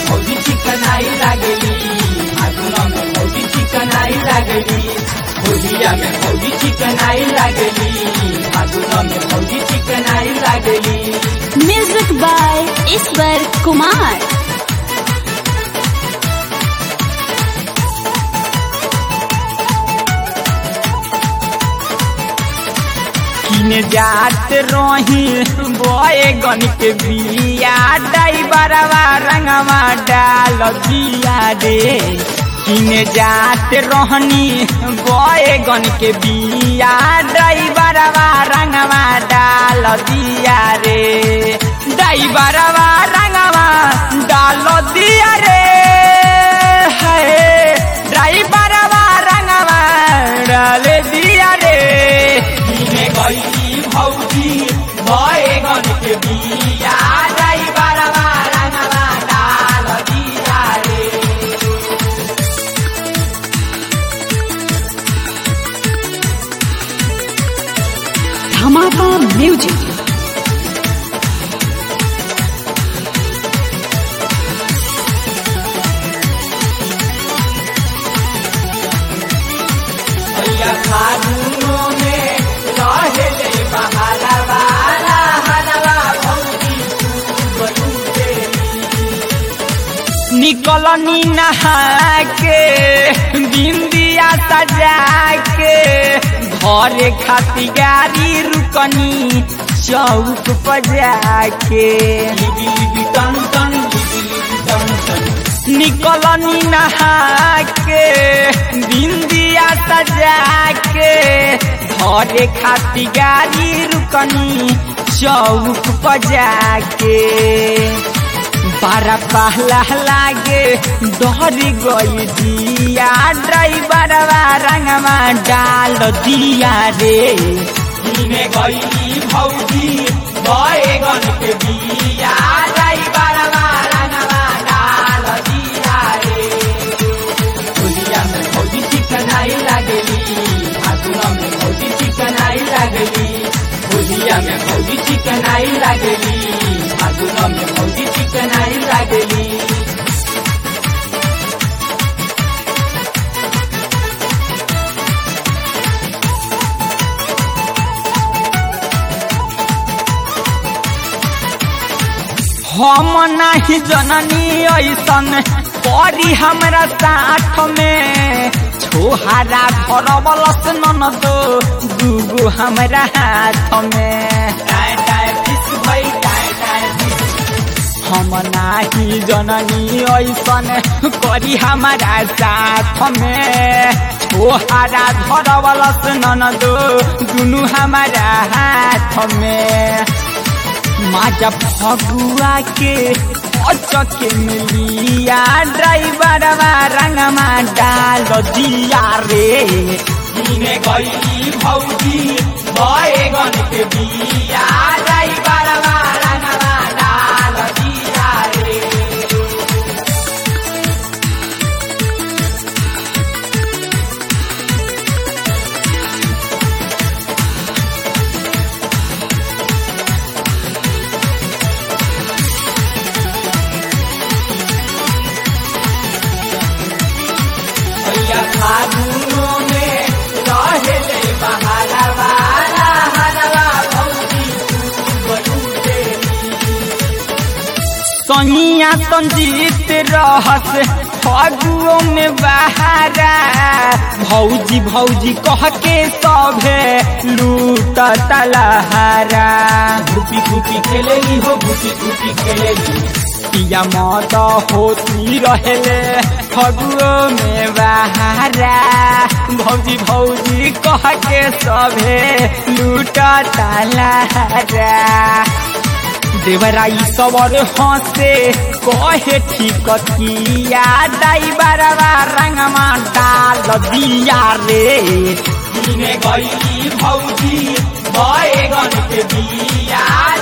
भौजी चिकनाई लागेली, फागुन में भौजी चिकनाई लागेली, होलिया में भौजी चिकनाई लागेली, फागुन में भौजी चिकनाई लागेली। म्यूजिक बाय ईश्वर कुमार। किने जात रही बैगन के बिया, ड्राइवरवा रंगवा डाल दिया रे। किने जात रहनी बैगन के बिया, ड्राइवरवा रंगवा डाल दिया रे। ड्राइवरवा रंगवा डाल दिया रे, ड्राइवरवा रंगवा डाल दिया रे। गई भौजी बैगन के बिया, ड्राइवरवा रंगवा डाल दिया रे। धमाका म्यूजिक। फागुनों में रहेले बहारवा, हरवा भौजी निकलनी नहा के बिंदिया सजा के, घरे खाती गाड़ी रुकनी चौक पर जाके। निकलनी नहा के बिंदिया सजा के, घरे खाती गाड़ी रुकनी चौक पर जाके। बारा पहला लागे डर गई दिया, ड्राइवरवा रंगवा डाल दिया रे। गई भौजी बैगन के बिया, ड्राइवरवा रंगवा डाल दिया रे। होलिया में भौजी चिकनाई लागेली, फागुन में भौजी चिकनाई लागेली, होलिया में भौजी चिकनाई लागेली, फागुन में भौजी चिकनाई लागेली। हम नहीं जननी ऐसन करी हमरा साथ में, छोहारा घर बलस ननद दूगो हमरा हाथ में। हम नहीं जननी ऐसन करी हमारा साथ में, छोहारा घर बलस ननद दुनू हमारा हाथ में। माजा फगुआ के अचके मिलिया, ड्राइवरवा रंगवा डाल दिया रे। गई भौजी बैगन के बिया, ड्राइवरवा रंगवा डाल दिया रे। फागुनों में रहेले बहारवा, हरवा भौजी सहिया संजीत रहस फगुओं में बहारा, भौजी भौजी कह के सभे लूट तलहारा। घुपी घुपी खेलेली हो, घुपी घुपी खेलेली, पिया मत होती रहेले फगुओं में बहारा, भौजी भौजी कह के सभे लूट तलहारा। देवराई सवर हंसे कहे ठीक किया, ड्राइवरवा रंगवा डाल दिया रे। गई भौजी बैगन के बिया,